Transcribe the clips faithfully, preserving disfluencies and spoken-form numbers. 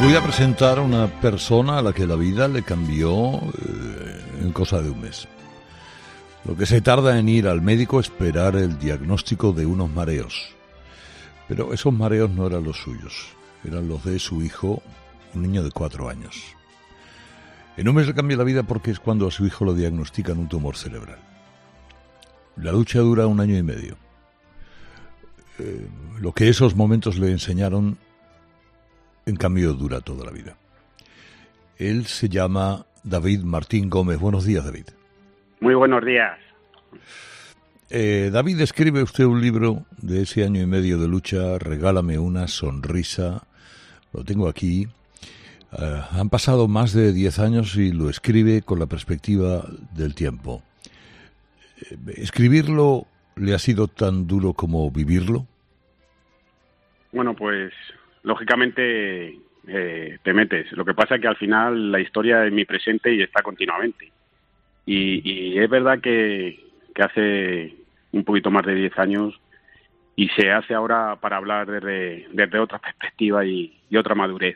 voy a presentar a una persona a la que la vida le cambió eh, en cosa de un mes. Lo que se tarda en ir al médico a esperar el diagnóstico de unos mareos. Pero esos mareos no eran los suyos, eran los de su hijo, un niño de cuatro años. En un mes le cambia la vida porque es cuando a su hijo le diagnostican un tumor cerebral. La lucha dura un año y medio. Eh, lo que esos momentos le enseñaron, en cambio, dura toda la vida. Él se llama David Martín Gómez. Buenos días, David. Muy buenos días. Eh, David, escribe usted un libro de ese año y medio de lucha, Regálame una sonrisa. Lo tengo aquí. Uh, han pasado más de diez años y lo escribe con la perspectiva del tiempo. Eh, ¿Escribirlo le ha sido tan duro como vivirlo? Bueno, pues lógicamente eh, te metes. Lo que pasa es que al final la historia es mi presente y está continuamente. Y, y es verdad que, que hace un poquito más de diez años y se hace ahora para hablar desde, desde otra perspectiva y, y otra madurez.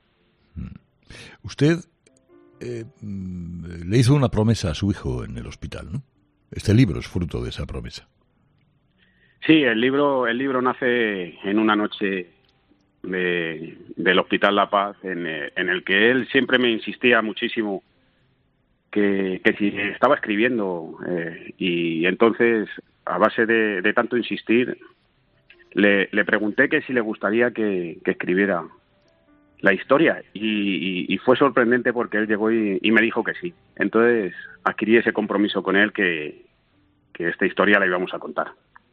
Usted eh, le hizo una promesa a su hijo en el hospital, ¿no? Este libro es fruto de esa promesa. Sí, el libro el libro nace en una noche de, del Hospital La Paz, en, en el que él siempre me insistía muchísimo que, que si estaba escribiendo, eh, y entonces, a base de, de tanto insistir, le, le pregunté que si le gustaría que, que escribiera la historia, y, y, y fue sorprendente porque él llegó y, y me dijo que sí. Entonces adquirí ese compromiso con él que, que esta historia la íbamos a contar.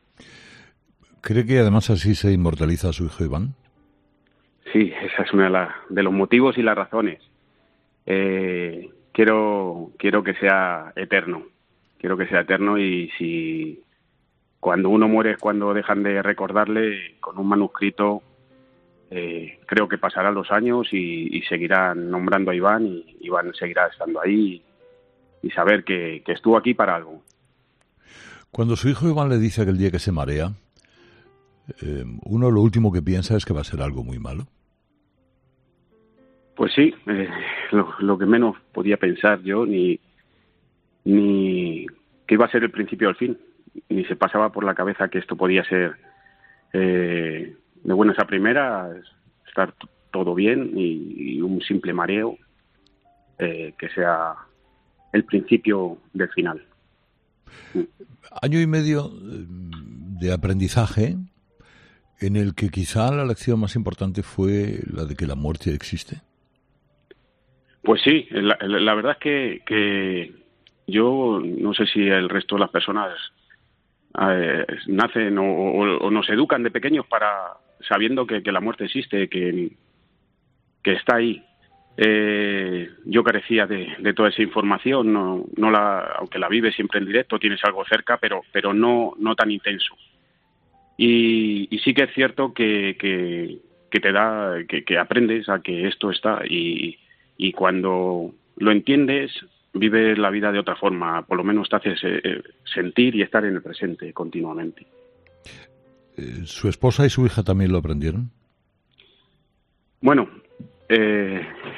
¿Cree que además así se inmortaliza a su hijo Iván? Sí, esa es una de, la, de los motivos y las razones. Eh, quiero quiero que sea eterno, quiero que sea eterno y si cuando uno muere es cuando dejan de recordarle con un manuscrito. Eh, creo que pasarán los años y, y seguirán nombrando a Iván y Iván seguirá estando ahí y, y saber que, que estuvo aquí para algo. Cuando su hijo Iván le dice aquel día que se marea, eh, uno lo último que piensa es que va a ser algo muy malo. Pues sí, eh, lo, lo que menos podía pensar yo, ni, ni que iba a ser el principio al fin, ni se pasaba por la cabeza que esto podía ser eh, de buenas a primeras, estar t- todo bien y, y un simple mareo eh, que sea el principio del final. Año y medio de aprendizaje en el que quizá la lección más importante fue la de que la muerte existe. Pues sí, la, la verdad es que, que yo no sé si el resto de las personas eh, nacen o, o, o nos educan de pequeños para sabiendo que, que la muerte existe, que, que está ahí. Eh, yo carecía de, de toda esa información, no, no la, aunque la vives siempre en directo, tienes algo cerca, pero, pero no, no tan intenso. Y, y sí que es cierto que, que, que te da, que, que aprendes a que esto está y, y cuando lo entiendes, vives la vida de otra forma, por lo menos te haces eh, sentir y estar en el presente continuamente. ¿Su esposa y su hija también lo aprendieron? Bueno, eh,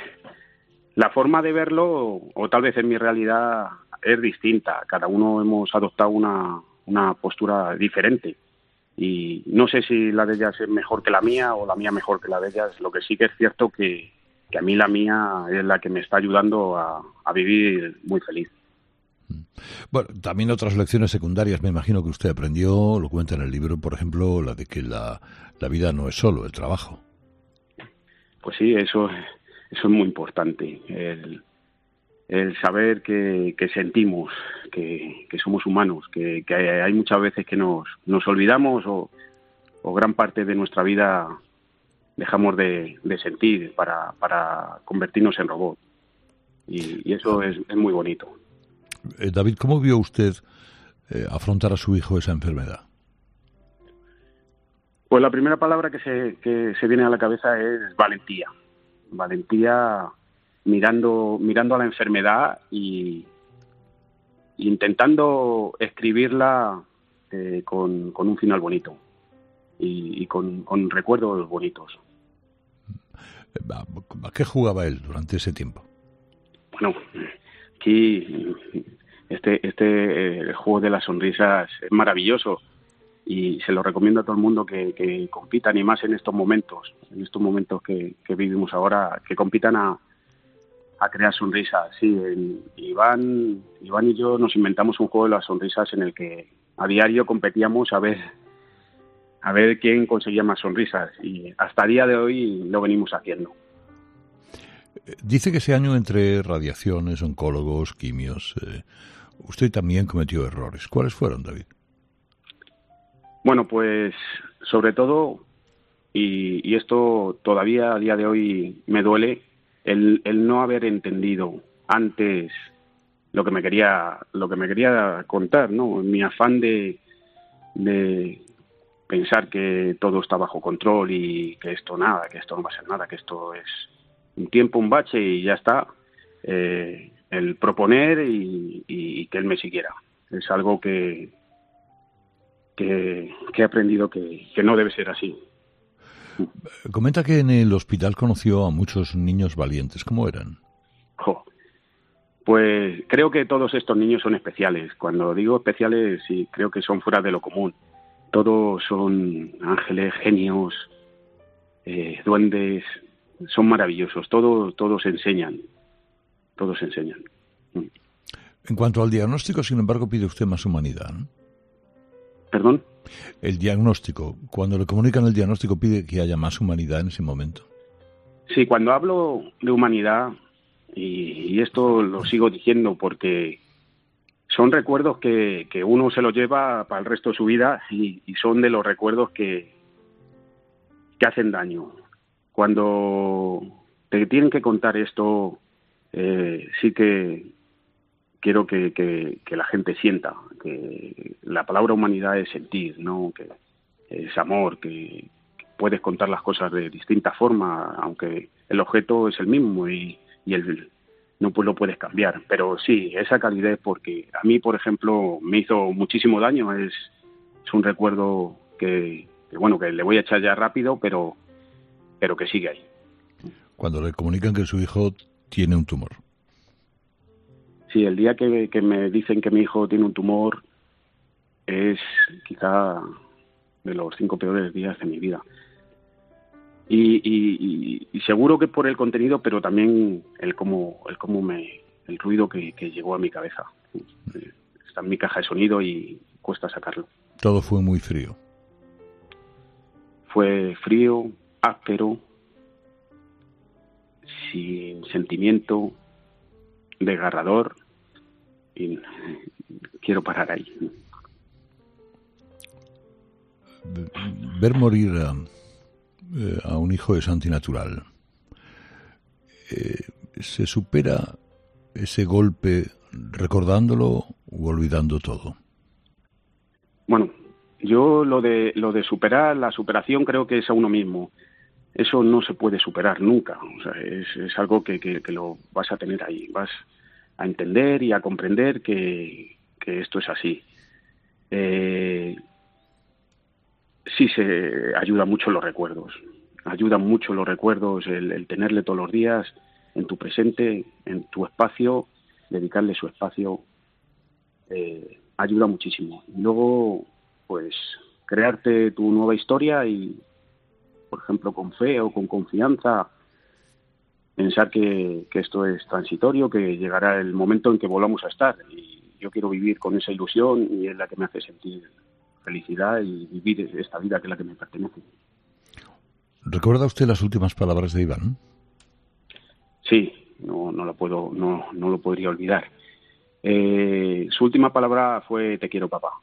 la forma de verlo, o tal vez en mi realidad, es distinta. Cada uno hemos adoptado una, una postura diferente. Y no sé si la de ellas es mejor que la mía o la mía mejor que la de ellas. Lo que sí que es cierto que, que a mí la mía es la que me está ayudando a, a vivir muy feliz. Bueno, también otras lecciones secundarias me imagino que usted aprendió, lo cuenta en el libro, por ejemplo, la de que la, la vida no es solo el trabajo. Pues sí, eso, eso es muy importante, el, el saber que, que sentimos, que, que somos humanos, que, que hay, hay muchas veces que nos, nos olvidamos o, o gran parte de nuestra vida dejamos de, de sentir para, para convertirnos en robot. Y, y eso es, es muy bonito. Eh, David, ¿cómo vio usted eh, afrontar a su hijo esa enfermedad? Pues la primera palabra que se, que se viene a la cabeza es valentía. Valentía mirando, mirando a la enfermedad y intentando escribirla eh, con, con un final bonito y, y con, con recuerdos bonitos. ¿A qué jugaba él durante ese tiempo? Bueno, aquí este, este el juego de las sonrisas es maravilloso y se lo recomiendo a todo el mundo que, que compitan, y más en estos momentos, en estos momentos que, que vivimos ahora, que compitan a, a crear sonrisas. Sí, en, Iván, Iván y yo nos inventamos un juego de las sonrisas en el que a diario competíamos a ver a ver quién conseguía más sonrisas, y hasta el día de hoy lo venimos haciendo. Dice que ese año, entre radiaciones, oncólogos, quimios, eh, usted también cometió errores. ¿Cuáles fueron, David? Bueno, pues sobre todo, y, y esto todavía a día de hoy me duele, el, el no haber entendido antes lo que me quería lo que me quería contar, ¿no? Mi afán de, de pensar que todo está bajo control y que esto nada, que esto no va a ser nada, que esto es un tiempo, un bache y ya está. Eh, el proponer y, y que él me siguiera. Es algo que, que, que he aprendido que, que no debe ser así. Comenta que en el hospital conoció a muchos niños valientes. ¿Cómo eran? Jo. Pues creo que todos estos niños son especiales. Cuando digo especiales, sí, creo que son fuera de lo común. Todos son ángeles, genios, eh, duendes, son maravillosos. Todos, todos enseñan. Todos enseñan. En cuanto al diagnóstico, sin embargo, pide usted más humanidad, ¿no? ¿Perdón? El diagnóstico. Cuando le comunican el diagnóstico, pide que haya más humanidad en ese momento. Sí, cuando hablo de humanidad, y, y esto lo sigo diciendo porque son recuerdos que, que uno se los lleva para el resto de su vida, y, y son de los recuerdos que, que hacen daño. Cuando te tienen que contar esto, eh, sí que quiero que, que, que la gente sienta que la palabra humanidad es sentir, ¿no? Que es amor, que, que puedes contar las cosas de distinta forma, aunque el objeto es el mismo y, y el no pues lo puedes cambiar. Pero sí, esa calidez, porque a mí, por ejemplo, me hizo muchísimo daño. Es, es un recuerdo que, que, bueno, que le voy a echar ya rápido, pero, pero que sigue ahí. Cuando le comunican que su hijo tiene un tumor. Sí, el día que, que me dicen que mi hijo tiene un tumor es quizá de los cinco peores días de mi vida. Y, y, y seguro que por el contenido, pero también el cómo, el cómo me, el ruido que, que llegó a mi cabeza. Está en mi caja de sonido y cuesta sacarlo. Todo fue muy frío. Fue frío, áspero, sin sentimiento, desgarrador, y quiero parar ahí. Ver morir a, a un hijo es antinatural. Eh, ¿Se supera ese golpe recordándolo u olvidando todo? Bueno, yo lo de lo de superar, la superación creo que es a uno mismo. Eso no se puede superar nunca. O sea, es, es algo que, que, que lo vas a tener ahí. Vas a entender y a comprender que, que esto es así. Eh, sí se ayuda mucho los recuerdos. Ayudan mucho los recuerdos, el, el tenerle todos los días en tu presente, en tu espacio, dedicarle su espacio, eh, ayuda muchísimo. Y luego, pues, crearte tu nueva historia y, por ejemplo, con fe o con confianza, pensar que, que esto es transitorio, que llegará el momento en que volvamos a estar. Y yo quiero vivir con esa ilusión y es la que me hace sentir felicidad y vivir esta vida que es la que me pertenece. ¿Recuerda usted las últimas palabras de Iván? Sí, no, no lo puedo, no, no lo podría olvidar. Eh, su última palabra fue "te quiero, papá".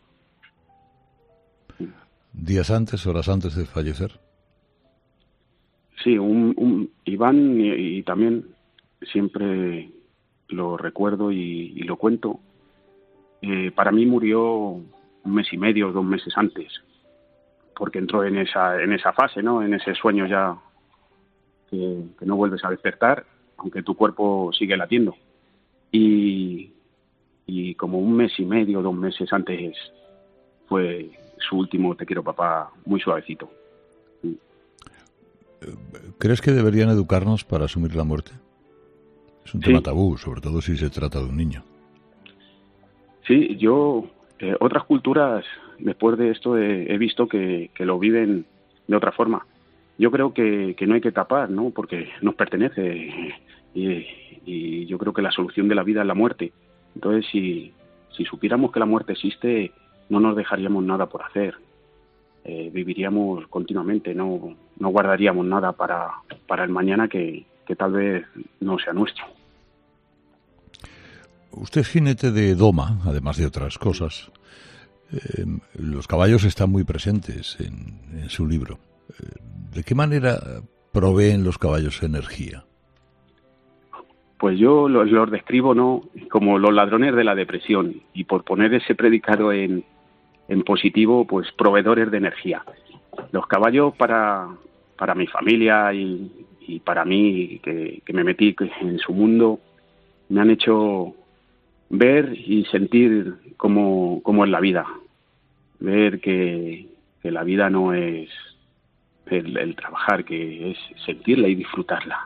¿Días antes, horas antes de fallecer? Sí, un, un Iván, y, y también siempre lo recuerdo y, y lo cuento. Eh, para mí murió un mes y medio, dos meses antes, porque entró en esa en esa fase, ¿no? En ese sueño ya que, que no vuelves a despertar, aunque tu cuerpo sigue latiendo. Y, y como un mes y medio, dos meses antes fue su último "te quiero, papá", muy suavecito. ¿Crees que deberían educarnos para asumir la muerte? Es un Sí. tema tabú, sobre todo si se trata de un niño. Sí, yo, eh, otras culturas, después de esto, he, he visto que, que lo viven de otra forma. Yo creo que, que no hay que tapar, ¿no? Porque nos pertenece y, y yo creo que la solución de la vida es la muerte. Entonces, si, si supiéramos que la muerte existe, no nos dejaríamos nada por hacer. Eh, viviríamos continuamente, no, no guardaríamos nada para, para el mañana que, que tal vez no sea nuestro. Usted es jinete de doma, además de otras cosas. Eh, los caballos están muy presentes en, en su libro. Eh, ¿De qué manera proveen los caballos energía? Pues yo los, los describo, ¿no?, como los ladrones de la depresión, y por poner ese predicado en, en positivo, pues proveedores de energía. Los caballos para, para mi familia y, y para mí, que, que me metí en su mundo, me han hecho ver y sentir cómo, cómo es la vida. Ver que, que la vida no es el, el trabajar, que es sentirla y disfrutarla.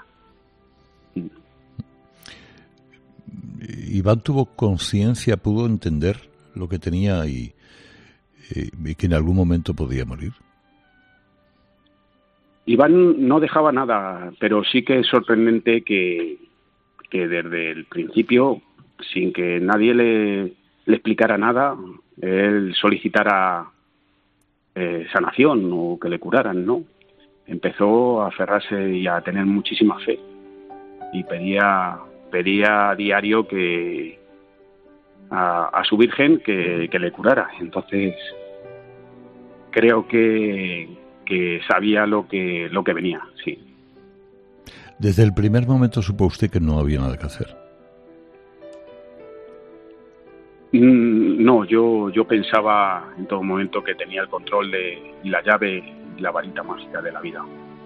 Iván tuvo conciencia, pudo entender lo que tenía y, y, y que en algún momento podía morir. Iván no dejaba nada, pero sí que es sorprendente que, que desde el principio, sin que nadie le, le explicara nada, él solicitara eh, sanación o que le curaran, ¿no? Empezó a aferrarse y a tener muchísima fe y pedía, pedía a diario que a, a su Virgen que, que le curara. Entonces creo que, que sabía lo que, lo que venía, sí. Desde el primer momento supo usted que no había nada que hacer. No, yo, yo pensaba en todo momento que tenía el control de, y la llave y la varita mágica de la vida.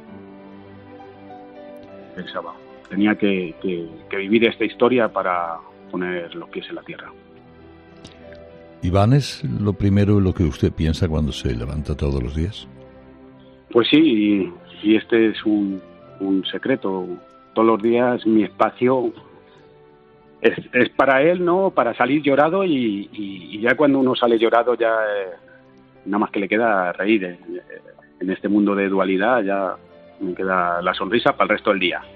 Pensaba, tenía que, que, que vivir esta historia para poner los pies en la tierra. ¿Iván es lo primero en lo que usted piensa cuando se levanta todos los días? Pues sí, y, y este es un, un secreto. Todos los días mi espacio es, es para él, ¿no? Para salir llorado y, y, y ya cuando uno sale llorado ya eh, nada más que le queda reír. Eh. En este mundo de dualidad ya me queda la sonrisa para el resto del día.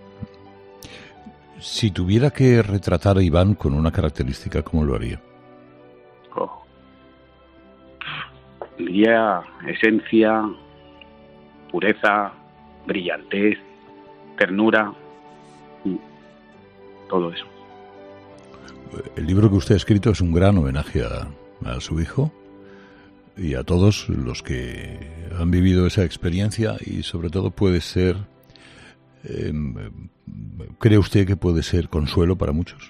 Si tuviera que retratar a Iván con una característica, ¿cómo lo haría? Oh. Diría esencia, pureza, brillantez, ternura, todo eso. El libro que usted ha escrito es un gran homenaje a, a su hijo y a todos los que han vivido esa experiencia, y sobre todo puede ser, eh, ¿cree usted que puede ser consuelo para muchos?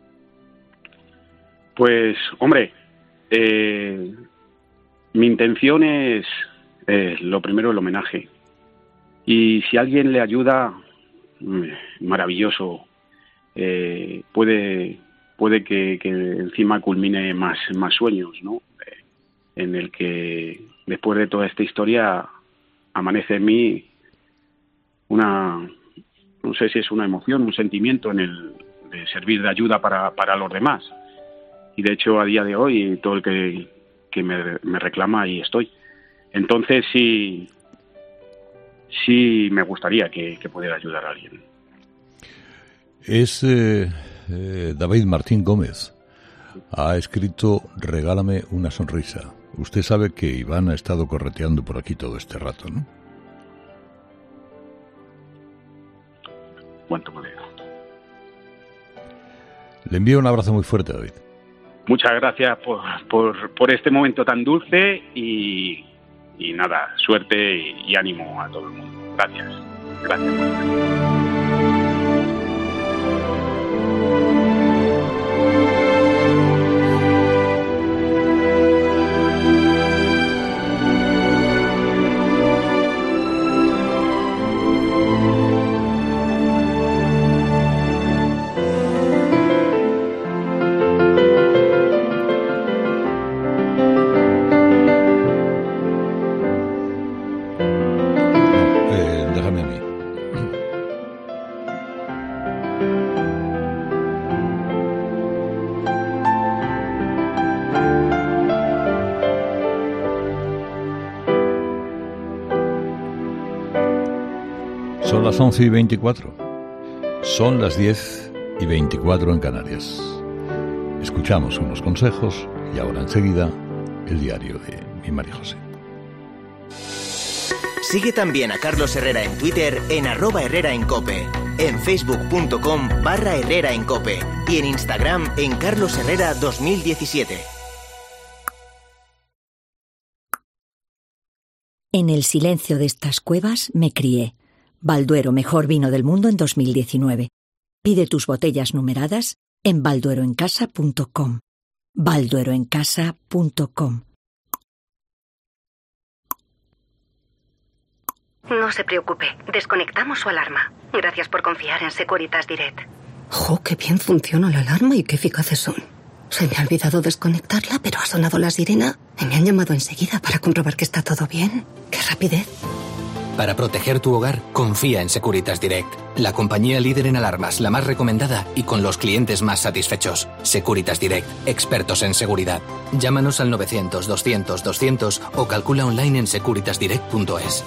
Pues, hombre, eh, mi intención es, eh, lo primero, el homenaje. Y si alguien le ayuda, maravilloso. Eh, puede puede que, que encima culmine más, más sueños, ¿no? Eh, en el que después de toda esta historia amanece en mí una, no sé si es una emoción, un sentimiento en el de servir de ayuda para, para los demás. Y de hecho a día de hoy todo el que, que me, me reclama, ahí estoy. Entonces sí, sí me gustaría que, que pudiera ayudar a alguien. Es eh, eh, David Martín Gómez. Ha escrito Regálame una sonrisa. Usted sabe que Iván ha estado correteando por aquí todo este rato, ¿no? Cuánto me deja. Le envío un abrazo muy fuerte, David. Muchas gracias por, por, por este momento tan dulce y, y nada, suerte y, y ánimo a todo el mundo. Gracias. Gracias. Son las once y veinticuatro. Son las diez y veinticuatro en Canarias. Escuchamos unos consejos y ahora enseguida el diario de mi María José. Sigue también a Carlos Herrera en Twitter en arroba Herrera en Cope, en facebook.com barra Herrera en Cope y en Instagram en Carlos Herrera dos mil diecisiete. En el silencio de estas cuevas me crié. Balduero, mejor vino del mundo en dos mil diecinueve. Pide tus botellas numeradas en balduero en casa punto com. balduero en casa punto com. No se preocupe, desconectamos su alarma. Gracias por confiar en Securitas Direct. ¡Jo, qué bien funciona la alarma y qué eficaces son! Se me ha olvidado desconectarla, pero ha sonado la sirena y me han llamado enseguida para comprobar que está todo bien. ¡Qué rapidez! Para proteger tu hogar, confía en Securitas Direct, la compañía líder en alarmas, la más recomendada y con los clientes más satisfechos. Securitas Direct, expertos en seguridad. Llámanos al novecientos, doscientos, doscientos o calcula online en securitas direct punto es.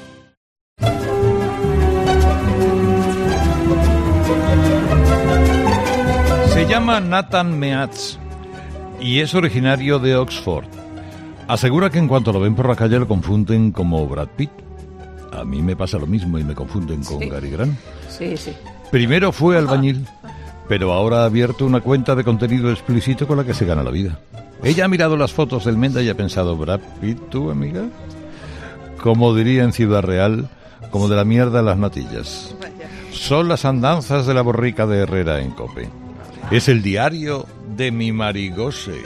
Se llama Nathan Meats y es originario de Oxford. Asegura que en cuanto lo ven por la calle lo confunden como Brad Pitt. A mí me pasa lo mismo y me confunden con sí. Gary Grant. Sí, sí. Primero fue albañil, pero ahora ha abierto una cuenta de contenido explícito con la que se gana la vida. Ella ha mirado las fotos del Menda y ha pensado, ¿Brad Pitt, tú, amiga? Como diría en Ciudad Real, como de la mierda las natillas. Son las andanzas de la borrica de Herrera en Cope. Es el diario de mi Marigose.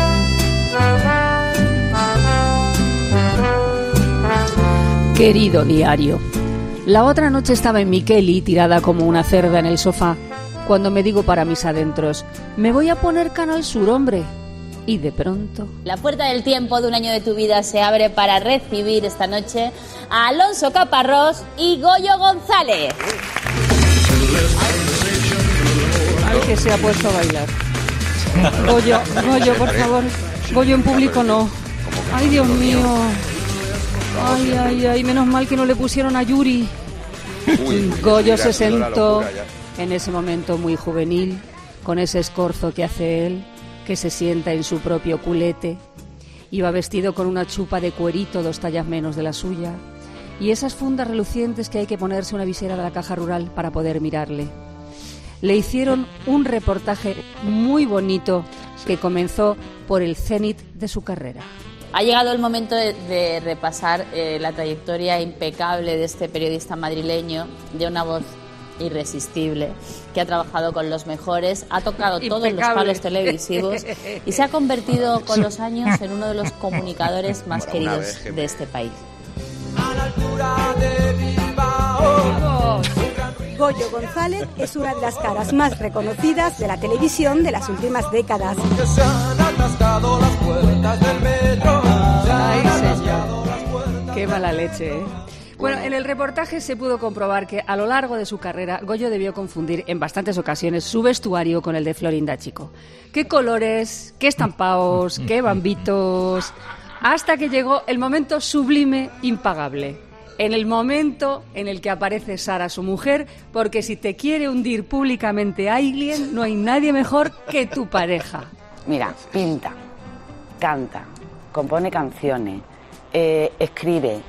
Querido diario, la otra noche estaba en mi Kelly, tirada como una cerda en el sofá, cuando me digo para mis adentros, me voy a poner Canal Sur, hombre. Y de pronto... La puerta del tiempo de un año de tu vida se abre para recibir esta noche a Alonso Caparrós y Goyo González. Al que se ha puesto a bailar. Goyo, Goyo, por favor. Goyo en público no. Ay, Dios mío. Ay, ay, ay, menos mal que no le pusieron a Yuri. Uy, Goyo se sentó en ese momento muy juvenil, con ese escorzo que hace él, que se sienta en su propio culete. Iba vestido con una chupa de cuerito dos tallas menos de la suya y esas fundas relucientes que hay que ponerse una visera de la Caja Rural para poder mirarle. Le hicieron un reportaje muy bonito que comenzó por el cenit de su carrera. Ha llegado el momento de, de repasar eh, la trayectoria impecable de este periodista madrileño, de una voz irresistible, que ha trabajado con los mejores, ha tocado todos impecable. Los palos televisivos y se ha convertido con los años en uno de los comunicadores más queridos de este país. A la altura de Bilbao. Goyo González es una de las caras más reconocidas de la televisión de las últimas décadas. Se han atascado las puertas del metro. Ay, señor. Qué mala leche, ¿eh? Bueno, en el reportaje se pudo comprobar que a lo largo de su carrera Goyo debió confundir en bastantes ocasiones su vestuario con el de Florinda Chico. ¿Qué colores, qué estampaos, qué bambitos? Hasta que llegó el momento sublime, impagable. En el momento en el que aparece Sara, su mujer, porque si te quiere hundir públicamente a alguien, no hay nadie mejor que tu pareja. Mira, pinta, canta, compone canciones, eh, escribe.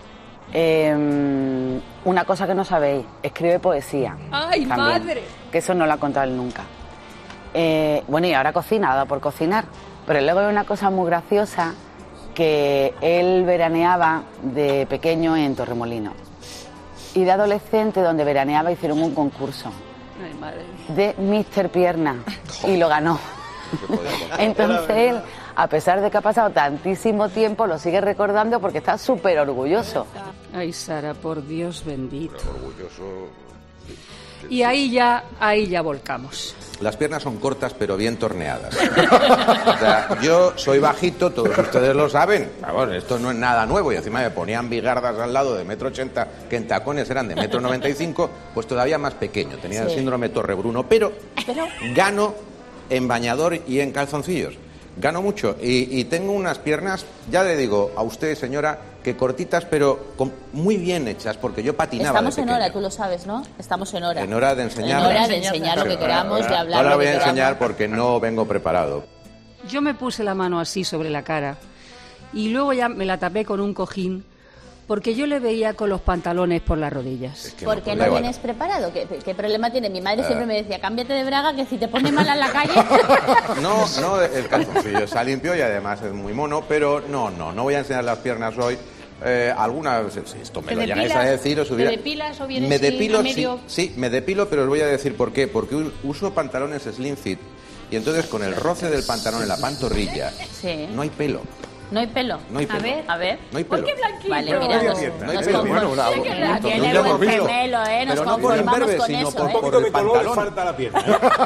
Eh, una cosa que no sabéis, escribe poesía. ¡Ay, también, madre! Que eso no lo ha contado él nunca. Eh, bueno, y ahora cocina, da por cocinar. Pero luego hay una cosa muy graciosa, que él veraneaba de pequeño en Torremolinos. Y de adolescente, donde veraneaba, hicieron un concurso. Ay, madre. De míster Pierna. Y lo ganó. Entonces él, a pesar de que ha pasado tantísimo tiempo, lo sigue recordando porque está súper orgulloso. Ay, Sara, por Dios bendito. Orgulloso. Y ahí ya, ahí ya volcamos. Las piernas son cortas pero bien torneadas. O sea, yo soy bajito, todos ustedes lo saben. Vamos, esto no es nada nuevo. Y encima me ponían bigardas al lado de metro ochenta, que en tacones eran de metro noventa y cinco, pues todavía más pequeño. Tenía sí. el síndrome Torrebruno, pero, pero gano en bañador y en calzoncillos. Gano mucho y, y tengo unas piernas, ya le digo a usted, señora, que cortitas, pero con, muy bien hechas, porque yo patinaba. Estamos de en pequeño. hora, tú lo sabes, ¿no? Estamos en hora. En hora de enseñar. En hora de enseñar lo que queramos, de hablar Ahora lo voy que a enseñar queramos. porque no vengo preparado. Yo me puse la mano así sobre la cara y luego ya me la tapé con un cojín porque yo le veía con los pantalones por las rodillas. Es que ¿Por qué da no igual. vienes preparado? ¿Qué, qué problema tiene? Mi madre Ah. siempre me decía, cámbiate de braga, que si te pones mal en la calle... No, no, el calzoncillo está limpio y además es muy mono, pero no, no, no voy a enseñar las piernas hoy. Eh, algunas, si esto me ¿Te lo llegáis depilas? a decir, os hubiera... ¿Te depilas o vienes Me así a depilo, sí, medio? sí, me depilo, pero os voy a decir por qué. Porque u- uso pantalones slim fit y entonces con el roce del pantalón en la pantorrilla Sí. no hay pelo. No hay pelo. No hay pelo. A ver, a ver. No hay ¿Por pelo. qué blanquito? Vale, Pero mira, media nos, pierna, no hay nos pelo. conform- Bueno, una- Tiene un que montón. tiene Nunca hemos buen visto. gemelo, ¿eh? Nos Pero no por el conformamos berbe, con sino eso, por, ¿eh? por el pantalón. falta la pierna.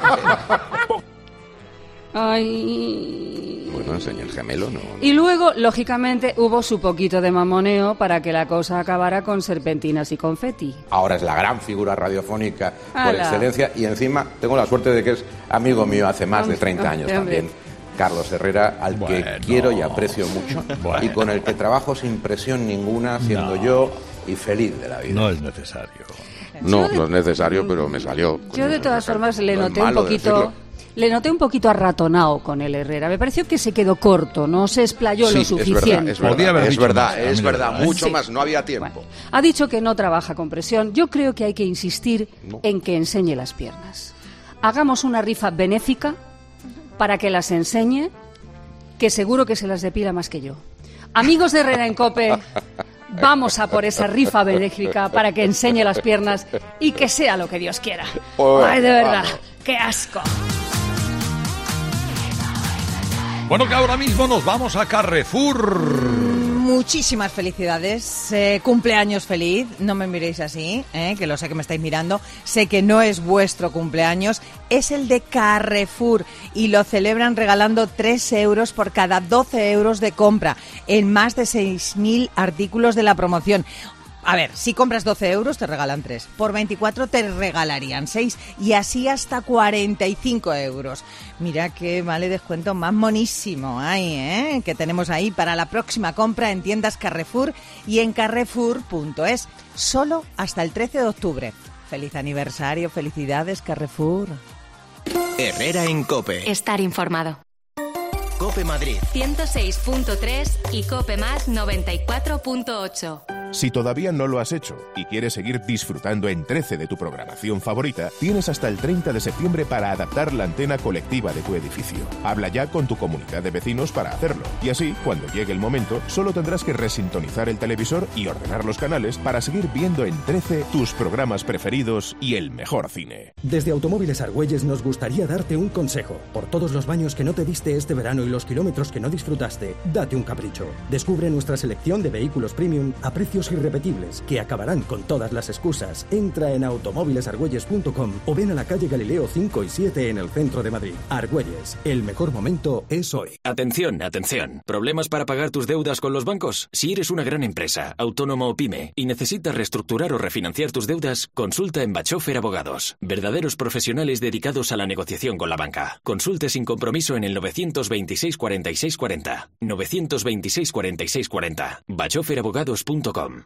Ay. Bueno, enseña el gemelo, no. Y luego, lógicamente, hubo su poquito de mamoneo para que la cosa acabara con serpentinas y confeti. Ahora es la gran figura radiofónica por ¡Hala! excelencia y encima tengo la suerte de que es amigo mío hace más de treinta años Hombre. también. Carlos Herrera, al que Bueno. quiero y aprecio mucho Bueno. y con el que trabajo sin presión ninguna, siendo No. yo y feliz de la vida. No es necesario. No, no es necesario, pero me salió. Yo, de todas formas, le No es noté un malo poquito... decirlo. Le noté un poquito arratonado con el Herrera. Me pareció que se quedó corto, no se explayó Sí, lo es verdad, suficiente. es Podría verdad, haber es dicho verdad, más, es también verdad, es verdad, ¿eh? mucho Sí. más, no había tiempo. Ha dicho que no trabaja con presión. Yo creo que hay que insistir No. en que enseñe las piernas. Hagamos una rifa benéfica para que las enseñe, que seguro que se las depila más que yo. Amigos de Herrera en Cope, vamos a por esa rifa benéfica para que enseñe las piernas y que sea lo que Dios quiera. Pues, Ay, de verdad, vamos. qué asco. Bueno, que ahora mismo nos vamos a Carrefour. Muchísimas felicidades, eh, cumpleaños feliz, no me miréis así, eh, que lo sé que me estáis mirando, sé que no es vuestro cumpleaños, es el de Carrefour y lo celebran regalando tres euros por cada doce euros de compra en más de seis mil artículos de la promoción. A ver, si compras doce euros te regalan tres, por veinticuatro te regalarían seis y así hasta cuarenta y cinco euros. Mira qué vale descuento más monísimo hay, ¿eh? Que tenemos ahí para la próxima compra en tiendas Carrefour y en carrefour punto es, solo hasta el trece de octubre. Feliz aniversario, felicidades Carrefour. Herrera en Cope. Estar informado. Cope Madrid. ciento seis punto tres y Cope Más noventa y cuatro punto ocho. Si todavía no lo has hecho y quieres seguir disfrutando en trece de tu programación favorita, tienes hasta el treinta de septiembre para adaptar la antena colectiva de tu edificio. Habla ya con tu comunidad de vecinos para hacerlo. Y así, cuando llegue el momento, solo tendrás que resintonizar el televisor y ordenar los canales para seguir viendo en trece tus programas preferidos y el mejor cine. Desde Automóviles Argüelles nos gustaría darte un consejo. Por todos los baños que no te diste este verano y los kilómetros que no disfrutaste, date un capricho. Descubre nuestra selección de vehículos premium a precios irrepetibles que acabarán con todas las excusas. Entra en automóviles argüelles punto com o ven a la calle Galileo cinco y siete en el centro de Madrid. Argüelles, el mejor momento es hoy. Atención, atención. ¿Problemas para pagar tus deudas con los bancos? Si eres una gran empresa, autónomo o pyme y necesitas reestructurar o refinanciar tus deudas, consulta en Bachofer Abogados. Verdaderos profesionales dedicados a la negociación con la banca. Consulte sin compromiso en el novecientos veintiséis cuarenta y seis cuarenta. novecientos veintiséis cuarenta y seis cuarenta. bachofer abogados punto com.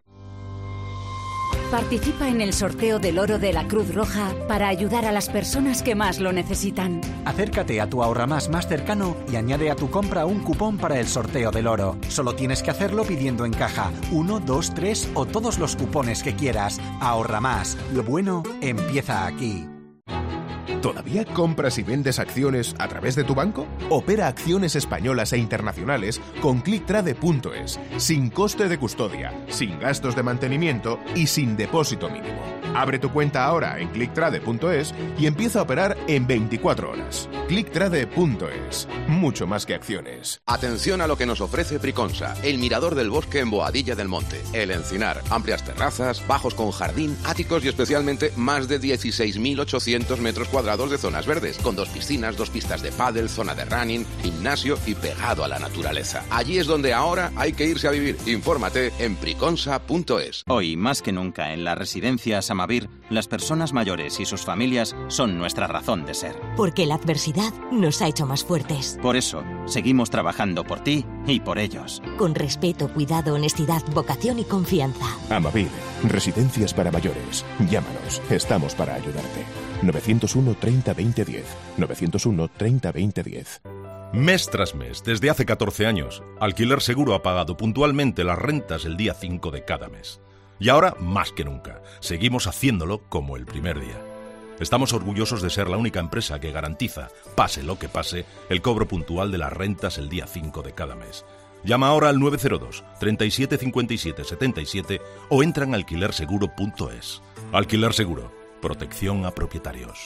Participa en el sorteo del oro de la Cruz Roja para ayudar a las personas que más lo necesitan. Acércate a tu Ahorramás más cercano y añade a tu compra un cupón para el sorteo del oro. Solo tienes que hacerlo pidiendo en caja uno, dos, tres o todos los cupones que quieras. Ahorramás. Lo bueno empieza aquí. ¿Todavía compras y vendes acciones a través de tu banco? Opera acciones españolas e internacionales con clicktrade punto es, sin coste de custodia, sin gastos de mantenimiento y sin depósito mínimo. Abre tu cuenta ahora en clicktrade punto es y empieza a operar en veinticuatro horas. clicktrade punto es, mucho más que acciones. Atención a lo que nos ofrece Priconsa, el mirador del bosque en Boadilla del Monte, El Encinar, amplias terrazas, bajos con jardín, áticos y especialmente más de dieciséis mil ochocientos metros cuadrados de zonas verdes, con dos piscinas, dos pistas de pádel, zona de running, gimnasio y pegado a la naturaleza. Allí es donde ahora hay que irse a vivir. Infórmate en priconsa punto es. Hoy, más que nunca, en la residencia San Amavir, las personas mayores y sus familias son nuestra razón de ser. Porque la adversidad nos ha hecho más fuertes. Por eso, seguimos trabajando por ti y por ellos. Con respeto, cuidado, honestidad, vocación y confianza. Amavir, residencias para mayores. Llámanos, estamos para ayudarte. novecientos uno treinta veinte diez. novecientos uno treinta veinte diez. Mes tras mes, desde hace catorce años, Alquiler Seguro ha pagado puntualmente las rentas el día cinco de cada mes. Y ahora, más que nunca, seguimos haciéndolo como el primer día. Estamos orgullosos de ser la única empresa que garantiza, pase lo que pase, el cobro puntual de las rentas el día cinco de cada mes. Llama ahora al nueve cero dos, treinta y siete cincuenta y siete setenta y siete o entra en alquiler seguro punto es. Alquiler Seguro, protección a propietarios.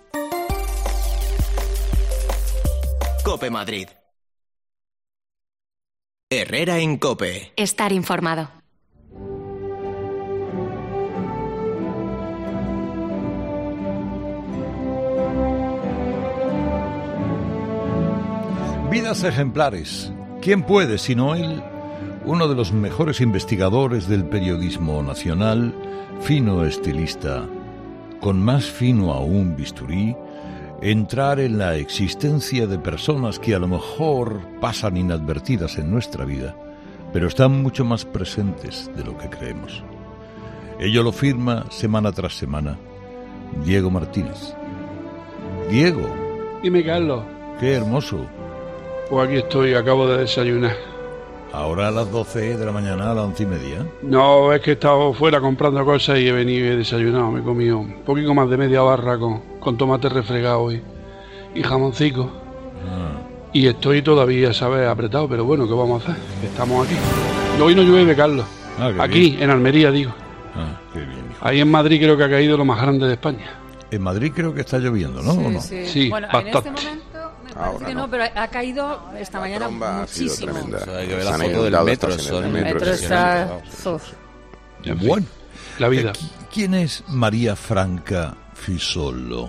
COPE Madrid. Herrera en COPE. Estar informado. Vidas ejemplares. ¿Quién puede, sino él? Uno de los mejores investigadores del periodismo nacional, fino estilista, con más fino aún bisturí, entrar en la existencia de personas que a lo mejor pasan inadvertidas en nuestra vida, pero están mucho más presentes de lo que creemos. Ello lo firma semana tras semana Diego Martínez. Diego. Dime, Carlos. Qué hermoso. Pues aquí estoy, acabo de desayunar. Ahora a las doce de la mañana, a las once y media. No, es que he estado fuera comprando cosas y he venido y he desayunado. Me he comido un poquito más de media barra con, con tomate refregado y, y jamoncico. Ah. Y estoy todavía, ¿sabes?, apretado, pero bueno, ¿qué vamos a hacer? Estamos aquí. Hoy no llueve, Carlos. Ah, aquí, bien. En Almería, digo. Ah, qué bien, hijo. Ahí en Madrid creo que ha caído lo más grande de España. En Madrid creo que está lloviendo, ¿no? Sí, ¿O no? sí. Sí, bueno, bastante. en este momento me parece Ahora que no, no. pero ha caído esta mañana muchísimo. Tremenda. O sea, hay que ver Se la han foto del inundado metro, estas en son el metro, metro es está... En Bueno, la vida. ¿Quién es María Franca Fisolo?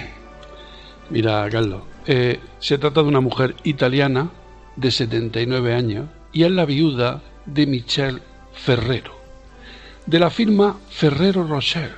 Mira, Carlos, eh, se trata de una mujer italiana de setenta y nueve años y es la viuda de Michel Ferrero, de la firma Ferrero Rocher.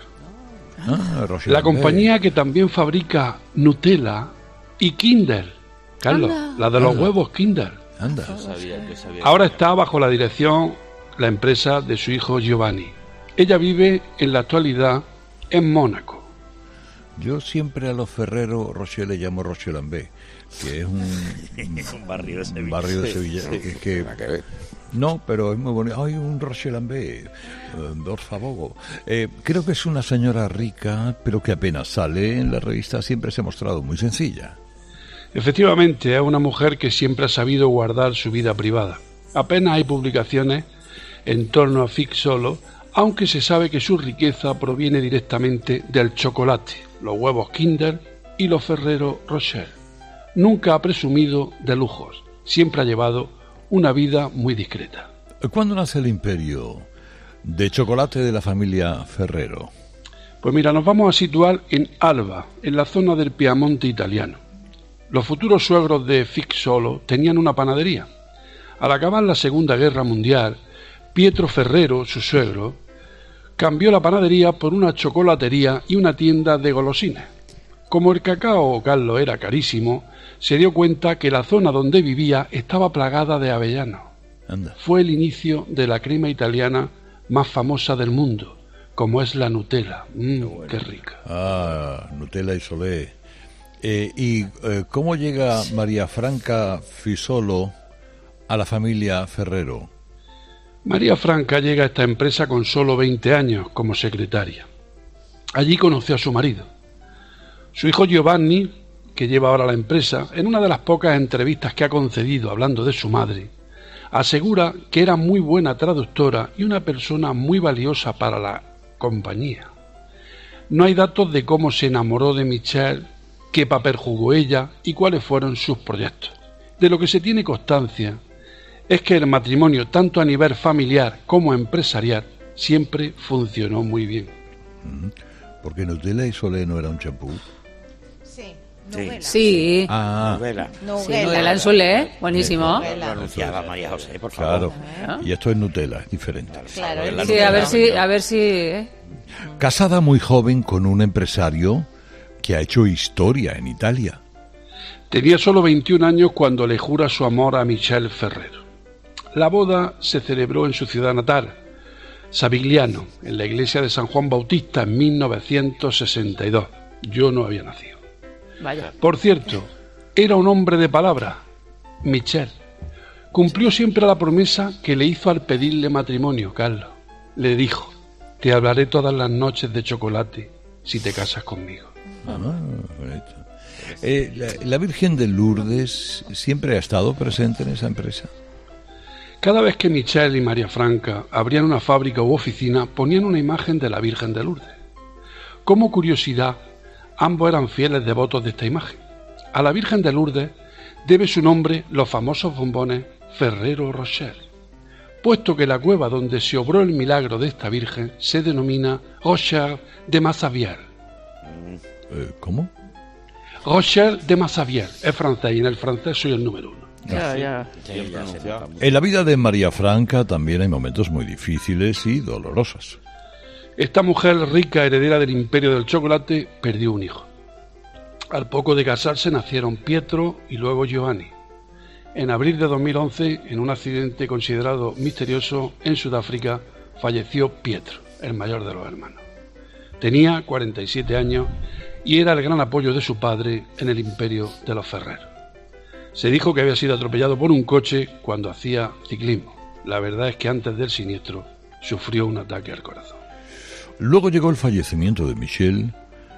Ah, Rocher La Lambert. compañía que también fabrica Nutella y Kinder. Carlos, Anda. la de los Anda. huevos Kinder. Anda. Yo sabía, yo sabía. Ahora está bajo la dirección la empresa de su hijo Giovanni. Ella vive en la actualidad en Mónaco. Yo siempre a los Ferrero Rocher le llamo Rocher Lambert, que es un, un barrio de Sevilla. un barrio de Sevilla. Sí. que, que- Nada que ver. no, pero es muy bonito. Hay un Rocher Lambert, eh, por favor. Eh, creo que es una señora rica, pero que apenas sale en la revista, siempre se ha mostrado muy sencilla. Efectivamente, es una mujer que siempre ha sabido guardar su vida privada. Apenas hay publicaciones en torno a Fix Solo, aunque se sabe que su riqueza proviene directamente del chocolate, los huevos Kinder y los Ferrero Rocher. Nunca ha presumido de lujos, siempre ha llevado una vida muy discreta. ¿Cuándo nace el imperio de chocolate de la familia Ferrero? Pues mira, nos vamos a situar en Alba, en la zona del Piamonte italiano. Los futuros suegros de Fix Solo tenían una panadería. Al acabar la Segunda Guerra Mundial, Pietro Ferrero, su suegro, cambió la panadería por una chocolatería y una tienda de golosinas. Como el cacao, Carlos, era carísimo, se dio cuenta que la zona donde vivía estaba plagada de avellanos. Anda. Fue el inicio de la crema italiana más famosa del mundo, como es la Nutella. Mm, qué rica. Ah, Nutella y Solé. Eh, ¿Y eh, cómo llega María Franca Fisolo a la familia Ferrero? María Franca llega a esta empresa con solo veinte años como secretaria. Allí conoció a su marido. Su hijo Giovanni, que lleva ahora la empresa, en una de las pocas entrevistas que ha concedido hablando de su madre, asegura que era muy buena traductora y una persona muy valiosa para la compañía. No hay datos de cómo se enamoró de Michel, qué papel jugó ella y cuáles fueron sus proyectos. De lo que se tiene constancia es que el matrimonio, tanto a nivel familiar como empresarial, siempre funcionó muy bien. Porque Nutella y Solé no era un champú. Sí. Sí. Ah. Novela. Sí, Nugela en Sule, buenísimo. Lo anunciaba María José, por favor. Claro. Y esto es Nutella, es diferente. Claro, sí, a ver si, a ver si. ¿eh? Casada muy joven con un empresario que ha hecho historia en Italia. Tenía solo veintiún años cuando le jura su amor a Michel Ferrero. La boda se celebró en su ciudad natal, Savigliano, en la iglesia de San Juan Bautista en mil novecientos sesenta y dos. Yo no había nacido. Vaya. Por cierto, era un hombre de palabra, Michel. Cumplió siempre la promesa que le hizo al pedirle matrimonio, Carlos. Le dijo: te hablaré todas las noches de chocolate si te casas conmigo. Ah, bonito. Eh, la, la Virgen de Lourdes siempre ha estado presente en esa empresa. Cada vez que Michel y María Franca abrían una fábrica u oficina, ponían una imagen de la Virgen de Lourdes. Como curiosidad, ambos eran fieles devotos de esta imagen. A la Virgen de Lourdes debe su nombre los famosos bombones Ferrero Rocher, puesto que la cueva donde se obró el milagro de esta Virgen se denomina Rocher de Massabielle. Eh, ¿Cómo? Rocher de Massabielle. Es francés y en el francés soy el número uno. Ya, ya. En la vida de María Franca también hay momentos muy difíciles y dolorosos. Esta mujer rica, heredera del imperio del chocolate, perdió un hijo. Al poco de casarse nacieron Pietro y luego Giovanni. En abril de dos mil once, en un accidente considerado misterioso en Sudáfrica, falleció Pietro, el mayor de los hermanos. Tenía cuarenta y siete años y era el gran apoyo de su padre en el imperio de los Ferreros. Se dijo que había sido atropellado por un coche cuando hacía ciclismo. La verdad es que antes del siniestro sufrió un ataque al corazón. Luego llegó el fallecimiento de Michel,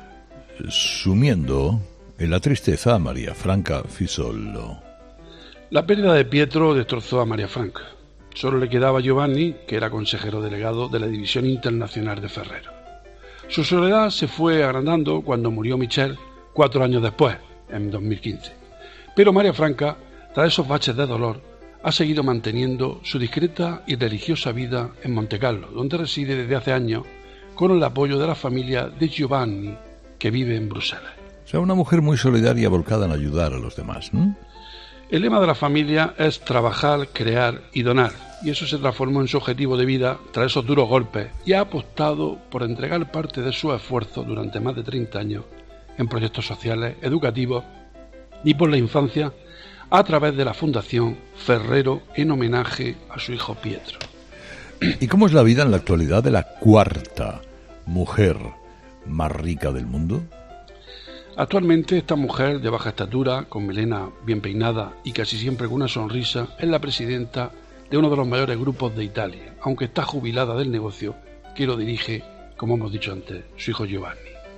sumiendo en la tristeza a María Franca Fisollo. La pérdida de Pietro destrozó a María Franca. Solo le quedaba Giovanni, que era consejero delegado de la División Internacional de Ferrero. Su soledad se fue agrandando cuando murió Michel cuatro años después, en dos mil quince. Pero María Franca, tras esos baches de dolor, ha seguido manteniendo su discreta y religiosa vida en Montecarlo, donde reside desde hace años con el apoyo de la familia de Giovanni, que vive en Bruselas. O sea, una mujer muy solidaria, volcada en ayudar a los demás, ¿no? El lema de la familia es trabajar, crear y donar, y eso se transformó en su objetivo de vida tras esos duros golpes, y ha apostado por entregar parte de su esfuerzo durante más de treinta años en proyectos sociales, educativos y por la infancia a través de la Fundación Ferrero en homenaje a su hijo Pietro. ¿Y cómo es la vida en la actualidad de la cuarta mujer más rica del mundo? Actualmente esta mujer de baja estatura, con melena bien peinada y casi siempre con una sonrisa, es la presidenta de uno de los mayores grupos de Italia, aunque está jubilada del negocio que lo dirige, como hemos dicho antes, su hijo Giovanni.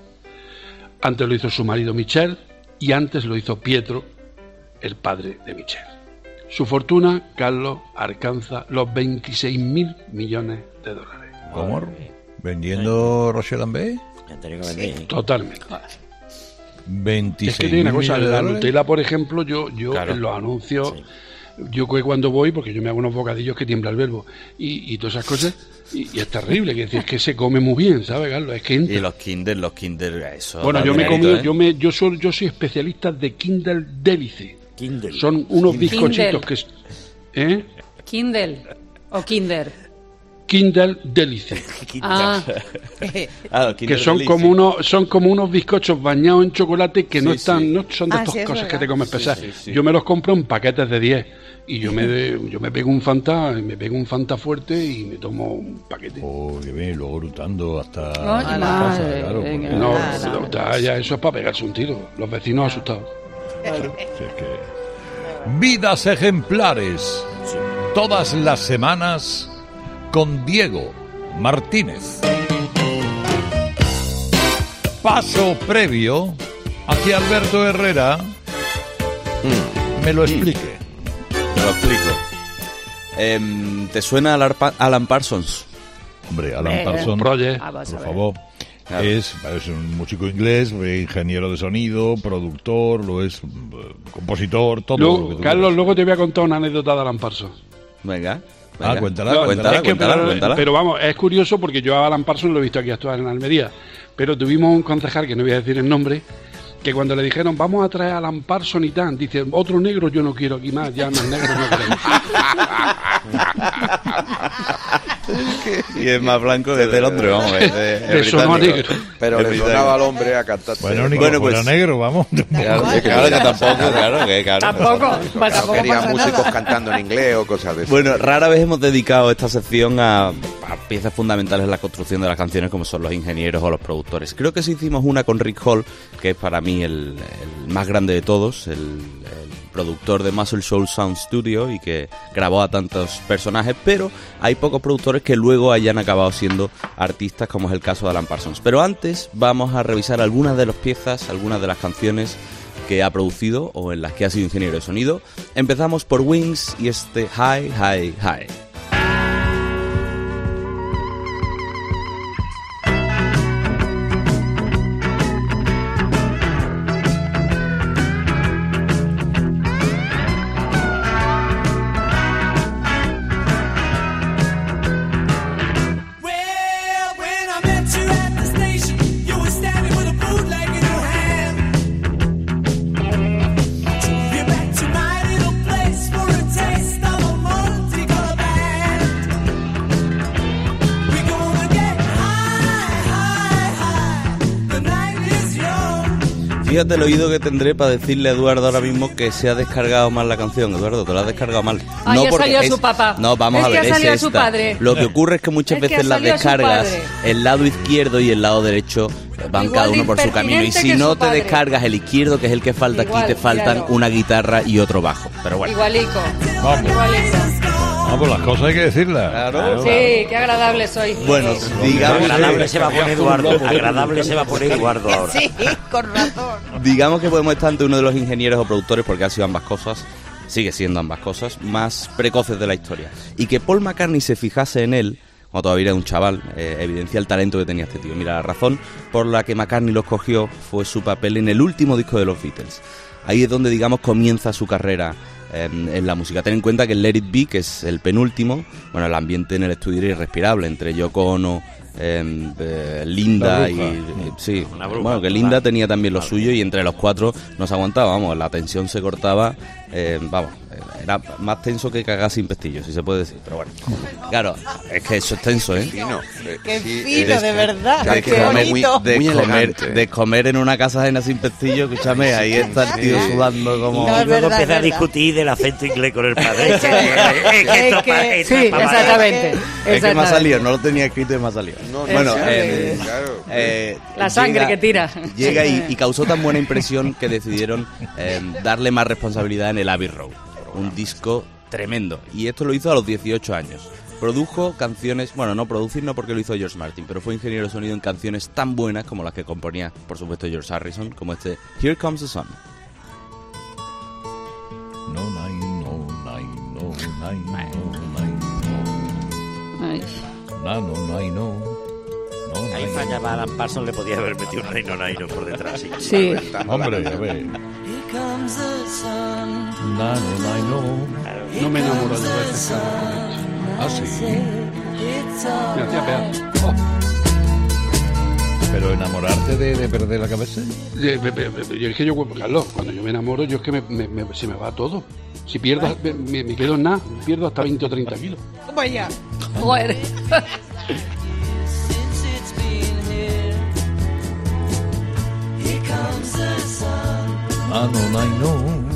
Antes lo hizo su marido Michel y antes lo hizo Pietro, el padre de Michel. Su fortuna, Carlos, alcanza los veintiséis mil millones de dólares. ¿Cómo? ¿Vendiendo Rocher Lambert? Sí, totalmente. veintiséis es que tiene una cosa, la dólares. Nutella, por ejemplo, yo, yo Claro. en los anuncios, sí. yo que cuando voy, porque yo me hago unos bocadillos que tiembla el verbo, y, y todas esas cosas, y, y es terrible, que decir, es que se come muy bien, ¿sabes, Carlos? Es que entra. Y los Kinder, los Kinder, eso. Bueno, da yo me he dinerito, comido, ¿eh? yo me, yo soy, yo soy especialista de Kinder Delice. Kindle. Son unos Kindle. bizcochitos que, ¿eh? Kindle o Kinder. Kinder Delice. Ah. Ah, los que Kinder son Delice. como unos son como unos bizcochos bañados en chocolate que no Sí, están sí. no son de Ah, estas sí, es cosas verdad. que te comes Sí, pesar. sí, sí. Yo me los compro en paquetes de diez y yo me de- yo me pego un Fanta, me pego un Fanta fuerte y me tomo un paquete. Oh, que bien, luego rutando hasta Ay, la casa, madre, claro, porque- venga. No, Claro. no, ya, ya, eso es para pegarse un tiro. Los vecinos asustados. Sí, es que- Vidas ejemplares. Todas las semanas con Diego Martínez. Paso previo a que Alberto Herrera me lo explique. Te lo explico. Em, ¿Te suena Alan Pa- Alan Parsons? Hombre, Alan Eh, Parsons, Project. Ah, vas a por ver. favor. Claro. Es, es un músico inglés, eh, ingeniero de sonido, productor, lo es, eh, compositor, todo lo que Luego, tú Carlos, quieras. luego te voy a contar una anécdota de Alan Parsons. Venga. Ah, venga. cuéntala, No, cuéntala. es que, cuéntala, pero, cuéntala. pero vamos, es curioso porque yo a Alan Parsons lo he visto aquí actuar en Almería, pero tuvimos un concejal, que no voy a decir el nombre, que cuando le dijeron vamos a traer a Alan Parsons y tal, dice, otro negro yo no quiero aquí más, ya más negro no queremos. Y es más blanco que el hombre, vamos. Es, es, es Eso no negro. Pero le sonaba al hombre a cantar. Bueno, ni bueno, que fuera pues, negro, vamos. Claro, claro que tampoco, claro que claro. Tampoco. Pues tampoco Quería pasa músicos nada. cantando en inglés o cosas de eso. Bueno, rara vez hemos dedicado esta sección a, a piezas fundamentales en la construcción de las canciones, como son los ingenieros o los productores. Creo que sí hicimos una con Rick Hall, que es para mí el, el más grande de todos, el, el productor de Muscle Shoals Sound Studio y que grabó a tantos personajes, pero hay pocos productores que luego hayan acabado siendo artistas, como es el caso de Alan Parsons. Pero antes vamos a revisar algunas de las piezas, algunas de las canciones que ha producido o en las que ha sido ingeniero de sonido. Empezamos por Wings y este High, High, High. Fíjate el oído que tendré para decirle a Eduardo ahora mismo que se ha descargado mal la canción. Eduardo, te la has descargado mal. Ay, no ha porque salido es... su papá. No, vamos Es a que ver, ha es salido esta. su padre. Lo que ocurre es que muchas Es que veces ha las salido su descargas, padre. el lado izquierdo y el lado derecho van Igual cada de uno por su camino. Y impertinente si que no su te padre. descargas el izquierdo, que es el que falta Igual, aquí, te faltan míralo. una guitarra y otro bajo. Pero bueno. Igualico. Vamos. Igualico. Ah, pues las cosas hay que decirlas. Claro. Sí, qué agradable soy. Bueno, digamos Agradable se va a poner Eduardo. Agradable se va a poner Eduardo ahora. Sí, con razón. Digamos que podemos estar ante uno de los ingenieros o productores, porque ha sido ambas cosas, sigue siendo ambas cosas, más precoces de la historia. Y que Paul McCartney se fijase en él, cuando todavía era un chaval, eh, evidencia el talento que tenía este tío. Mira, la razón por la que McCartney lo escogió fue su papel en el último disco de los Beatles. Ahí es donde, digamos, comienza su carrera eh, en la música. Ten en cuenta que el Let It Be, que es el penúltimo, bueno, el ambiente en el estudio era irrespirable, entre Yoko Ono, eh, eh, Linda y... eh, sí, Una bruja, bueno, que Linda tenía también lo suyo y entre los cuatro no se aguantaba, vamos, la tensión se cortaba, eh, vamos, era más tenso que cagar sin pestillo, si se puede decir, pero bueno. Claro, es que eso es tenso, ¿eh? Fino. Eh, Qué sí, fino, es- de verdad. De Qué comer, bonito. de, Muy comer, elegante. de comer en una casa ajena sin pestillo, escúchame, ahí está el tío Sí. sudando como... No, Y es luego verdad, empieza es a verdad. discutir del acento inglés con el padre. Es que, Es es que esto que- pa- esto Sí, es pa' matar. exactamente. Es que me ha exactamente. salido, no lo tenía escrito y me ha salido. No, no, bueno, sí, eh, claro. eh, La sangre llega- que tira. Llega y, y causó tan buena impresión que decidieron eh, darle más responsabilidad en el Abbey Road. Un disco tremendo. Y esto lo hizo a los dieciocho años. Produjo canciones, bueno, no producir no porque lo hizo George Martin, pero fue ingeniero de sonido en canciones tan buenas como las que componía, por supuesto, George Harrison, como este Here Comes the Sun. No, nine, no, nine, no, nine, no, nine, no. Ay. No, no, nine, no. No, Ahí nine, fallaba no. Alan Parsons, le podía haber metido un reino nairo por detrás. Sí. Sí. Hombre, a ver. No, no, nine, no. No me enamoro de veces cada vez. Ah, sí. Me hacía peor. Oh. Pero enamorarte de, de perder la cabeza. Eh, me- me- me- Yo es que yo, Carlos, cuando yo me enamoro, yo es que me, me- me- se me va todo. Si pierdo, me, me- me quedo en nada, pierdo hasta veinte o treinta kilos. Vaya. Joder. Ah, no, nine, no.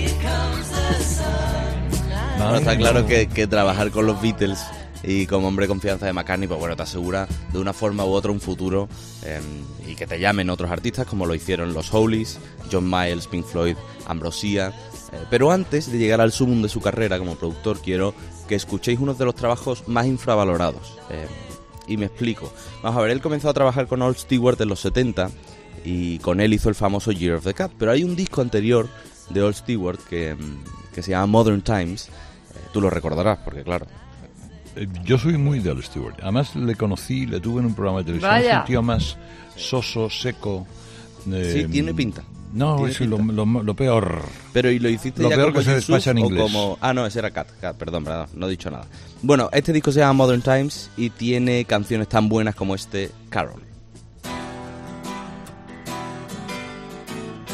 Bueno, está claro que, que trabajar con los Beatles y como hombre de confianza de McCartney, pues bueno, te asegura de una forma u otra un futuro eh, y que te llamen otros artistas como lo hicieron los Hollies, John Miles, Pink Floyd, Ambrosia. Eh, pero antes de llegar al sumum de su carrera como productor, quiero que escuchéis uno de los trabajos más infravalorados. Eh, y me explico. Vamos a ver, él comenzó a trabajar con Old Stewart en los setenta y con él hizo el famoso Year of the Cat. Pero hay un disco anterior de Old Stewart que, que se llama Modern Times. Eh, tú lo recordarás, porque claro... Eh, Yo soy muy de Al Stewart. Además, le conocí, le tuve en un programa de televisión. Vaya. Es un tío más soso, seco. eh, Sí, tiene pinta. No, Tiene es lo, pinta. lo, lo peor. Pero ¿y lo hiciste Lo ya peor como que se Yusuf despacha en o inglés. como... Ah, no, ese era Cat, Cat, perdón, perdón, no he dicho nada. Bueno, este disco se llama Modern Times y tiene canciones tan buenas como este Carol.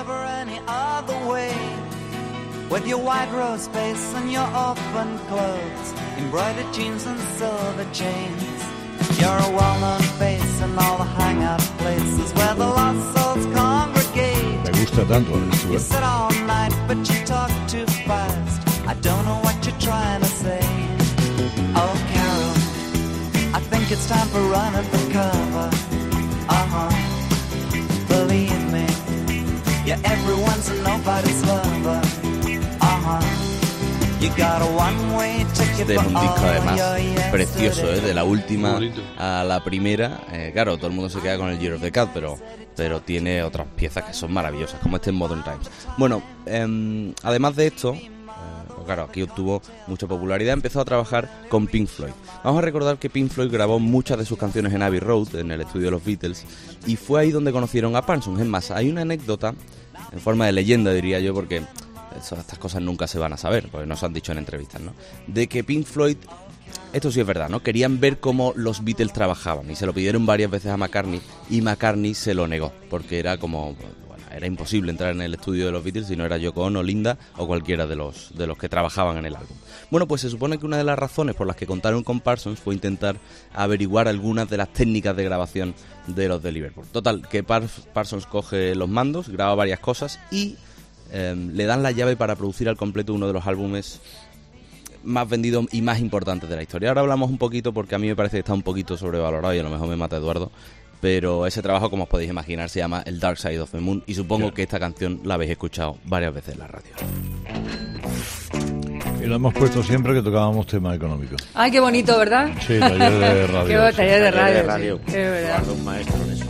ever any other way. With your white rose face and your open clothes, embroidered jeans and silver chains. You're a well-known face in all the hangout places where the lost souls congregate. Me gusta tanto el You estudio. sit all night but you talk too fast. I don't know what you're trying to say. Oh, Carol, I think it's time for running for cover. Uh-huh, believe me, you're everyone's and nobody's lover. Uh-huh, you got a one-way ticket De for un all disco además your precioso, ¿eh? De la última Bonito. a la primera. Eh, claro, todo el mundo se queda con el Year of the Cat, pero, pero tiene otras piezas que son maravillosas, como este en Modern Times. Bueno, eh, además de esto, eh, pues claro, aquí obtuvo mucha popularidad, empezó a trabajar con Pink Floyd. Vamos a recordar que Pink Floyd grabó muchas de sus canciones en Abbey Road, en el estudio de los Beatles, y fue ahí donde conocieron a Parsons. Es más, hay una anécdota, en forma de leyenda diría yo, porque eso, estas cosas nunca se van a saber, porque no se han dicho en entrevistas, ¿no? De que Pink Floyd, esto sí es verdad, ¿no? Querían ver cómo los Beatles trabajaban y se lo pidieron varias veces a McCartney y McCartney se lo negó, porque era como, bueno, era imposible entrar en el estudio de los Beatles si no era Yoko Ono, Linda o cualquiera de los, de los que trabajaban en el álbum. Bueno, pues se supone que una de las razones por las que contaron con Parsons fue intentar averiguar algunas de las técnicas de grabación de los de Liverpool. Total, que Par- Parsons coge los mandos, graba varias cosas y Eh, le dan la llave para producir al completo uno de los álbumes más vendidos y más importantes de la historia. Ahora hablamos un poquito porque a mí me parece que está un poquito sobrevalorado y a lo mejor me mata Eduardo, pero ese trabajo, como os podéis imaginar, se llama El Dark Side of the Moon y supongo que esta canción la habéis escuchado varias veces en la radio. Y lo hemos puesto siempre que tocábamos temas económicos. Ay, qué bonito, ¿verdad? Sí, taller de radio. Qué sí. taller de radio, de sí, radio. es verdad. Guarda un maestro en eso.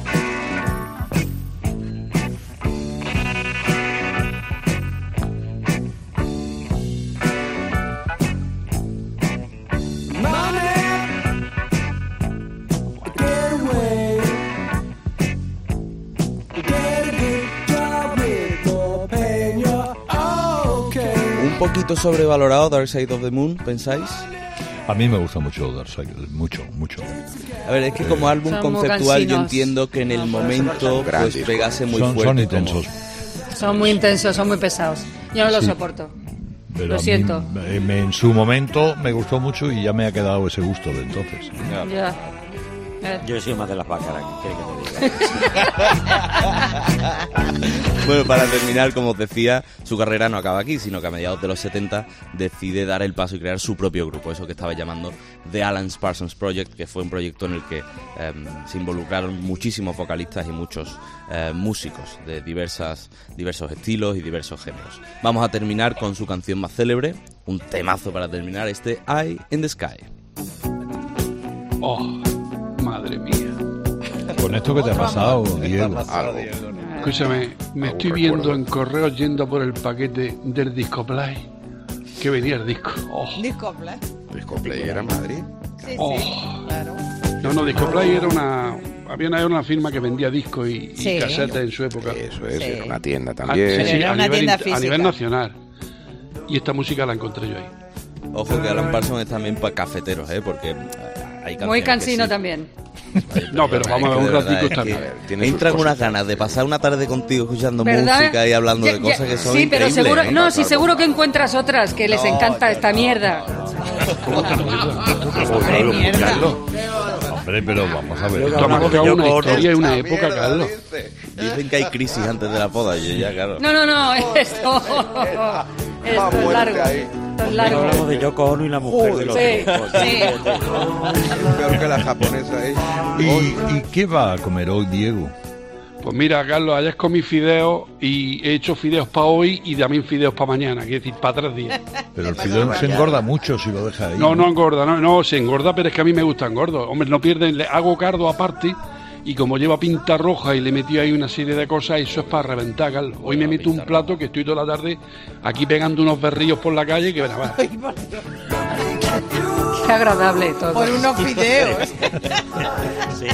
Un poquito sobrevalorado Dark Side of the Moon, ¿pensáis? A mí me gusta mucho Dark Side, mucho, mucho. A ver, es que como álbum Son muy conceptual yo cansinos. entiendo que en el momento pues pegase muy Son, fuerte. son como- intensos. Son muy intensos, son muy pesados. Yo no lo Sí. soporto. Pero Lo a mí, siento. eh, me- en su momento me gustó mucho y ya me ha quedado ese gusto de entonces. Ya. Eh. Yo he sido más de las vacas, ¿qué quieres que te diga? Bueno, para terminar, como os decía, su carrera no acaba aquí, sino que a mediados de los setenta decide dar el paso y crear su propio grupo, eso que estaba llamando The Alan Parsons Project, que fue un proyecto en el que eh, se involucraron muchísimos vocalistas y muchos eh, músicos de diversas, diversos estilos y diversos géneros. Vamos a terminar con su canción más célebre, un temazo para terminar, este Eye in the Sky. Oh, madre mía. Con esto que te ha pasado, Diego. Escúchame, me estoy viendo en correos yendo por el paquete del Disco Play. Que venía el disco. Oh. Disco Play. Disco Play era en Madrid. Sí, Oh. sí, claro. No, no, Disco Play era una... Había una, era una firma que vendía discos y, y Sí. casetes en su época. Eso es, Sí. era una tienda Ah, también. sí, sí, Era a una nivel tienda int- a física. nivel nacional. Y esta música la encontré yo ahí. Ojo que Alan Parsons es también para cafeteros, ¿eh? Porque hay canciones Muy que cansino sí. también. No, pero vamos a ver un de verdad, ratico es esta que tarde. Tiene me sus entran unas cosas. ganas de pasar una tarde contigo escuchando ¿Verdad? música y hablando Ya- de ya- cosas que son sí, pero increíbles, seguro, ¿eh? no, sí, seguro que encuentras otras que les encanta esta mierda. Hombre, mierda. Hombre, pero vamos a ver. Esto ha marcado una historia y una época, Carlos. Dicen que hay crisis antes de la boda, y yo ya, claro. No, no, no, esto, esto es largo. Esto es largo. Hablamos de Yoko Ono y la mujer de los Sí, grupos. sí. Peor que la japonesa, ¿eh? ¿Y, ¿Y qué va a comer hoy, Diego? Pues mira, Carlos, ayer comí fideos y he hecho fideos para hoy y también fideos para mañana, quiero decir, para tres días. Pero el fideo se engorda mucho si lo deja ahí. No, no engorda, no, no, se engorda, pero es que a mí me gustan gordos. Hombre, no pierden, le hago cardo aparte y como lleva pinta roja y le metí ahí una serie de cosas, eso es para reventar, Carlos. Hoy me meto un plato que estoy toda la tarde aquí pegando unos berrillos por la calle que verá, va. Qué agradable todo. Por unos fideos. Sí.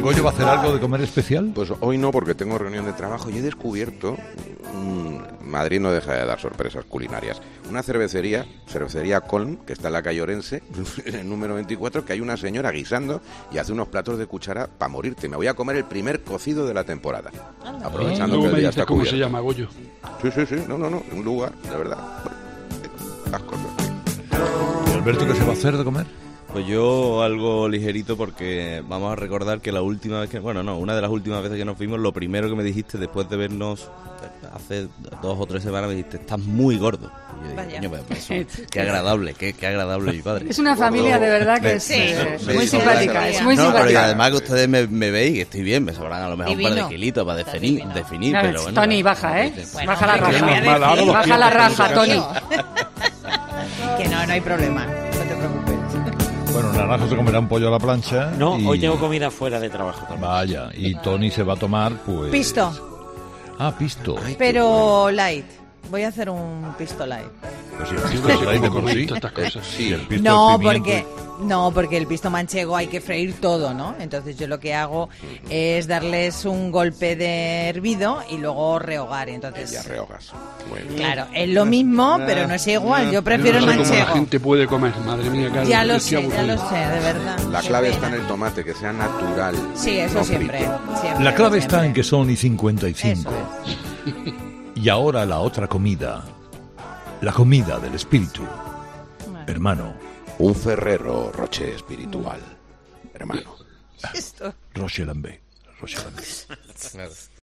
¿Goyo va a hacer algo de comer especial? Pues hoy no, porque tengo reunión de trabajo y he descubierto... Mmm, Madrid no deja de dar sorpresas culinarias. Una cervecería, cervecería Colm, que está en la calle Orense, en el número veinticuatro, que hay una señora guisando y hace unos platos de cuchara para morirte. Me voy a comer el primer cocido de la temporada. Anda. Aprovechando No que el me día dices está cómo cubierto. se llama, Goyo. Sí, sí, sí. No, no, no. Un lugar, de verdad. Las cosas. ¿Y Alberto qué se va a hacer de comer? Pues yo algo ligerito porque vamos a recordar que la última vez que... Bueno, no, una de las últimas veces que nos vimos, lo primero que me dijiste después de vernos hace dos o tres semanas, me dijiste, estás muy gordo. Y yo digo, Vaya. coño, pues, eso, qué agradable, qué, qué agradable mi padre. Es una familia de verdad que Me- es me- eh, me- muy me- simpática, es muy no, pero y simpática. además que ustedes me, me veis que estoy bien, me sobran a lo mejor un par Divino. de kilitos para definir, definir Claro, pero bueno. Tony, baja, ¿eh? Bueno, baja la que raja. normal, ahora los Baja quiero, la por raja, si Tony. acaso. Que no, no hay problema. No te preocupes. Bueno, Naranjo se comerá un pollo a la plancha. No, y... hoy tengo comida fuera de trabajo también. Vaya, y Tony se va a tomar, pues... Pisto, Ah, pisto. pero light. Voy a hacer un pisto light. Pues sí, el pisto es light de por sí. Estas cosas. Sí, el pisto No, es pimiento porque no, porque el pisto manchego hay que freír todo, ¿no? Entonces yo lo que hago es darles un golpe de hervido y luego rehogar. Y entonces Ya rehogas. Muy bien. claro, es lo mismo, pero no es igual. Yo prefiero el no sé cómo la manchego. gente puede comer, madre mía. Carlos, Ya lo estoy sé, ya aburrido. lo sé, de verdad. La Qué clave pena. está en el tomate, que sea natural. Sí, eso no siempre, frito. siempre. La clave siempre. está en que son y cincuenta y cinco. Eso Y ahora la otra comida. La comida del espíritu. Hermano. Un Ferrero Rocher espiritual. Hermano. Esto. Rocher Lambé. Rocher Lambé.